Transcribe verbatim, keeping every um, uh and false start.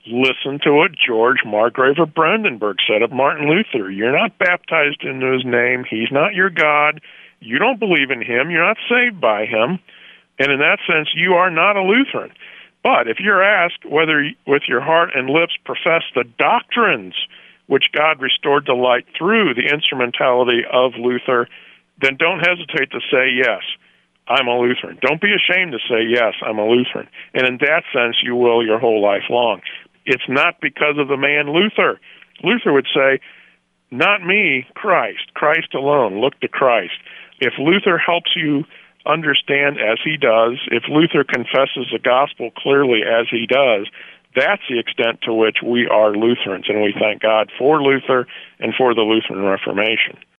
listen to what George Margrave of Brandenburg said of Martin Luther. You're not baptized into his name. He's not your God. You don't believe in him. You're not saved by him. And in that sense, you are not a Lutheran. But if you're asked whether with your heart and lips profess the doctrines which God restored to light through the instrumentality of Luther, then don't hesitate to say, yes, I'm a Lutheran. Don't be ashamed to say, yes, I'm a Lutheran. And in that sense, you will your whole life long. It's not because of the man Luther. Luther would say, not me, Christ, Christ alone. Look to Christ. If Luther helps you understand as he does, if Luther confesses the gospel clearly as he does, that's the extent to which we are Lutherans, and we thank God for Luther and for the Lutheran Reformation.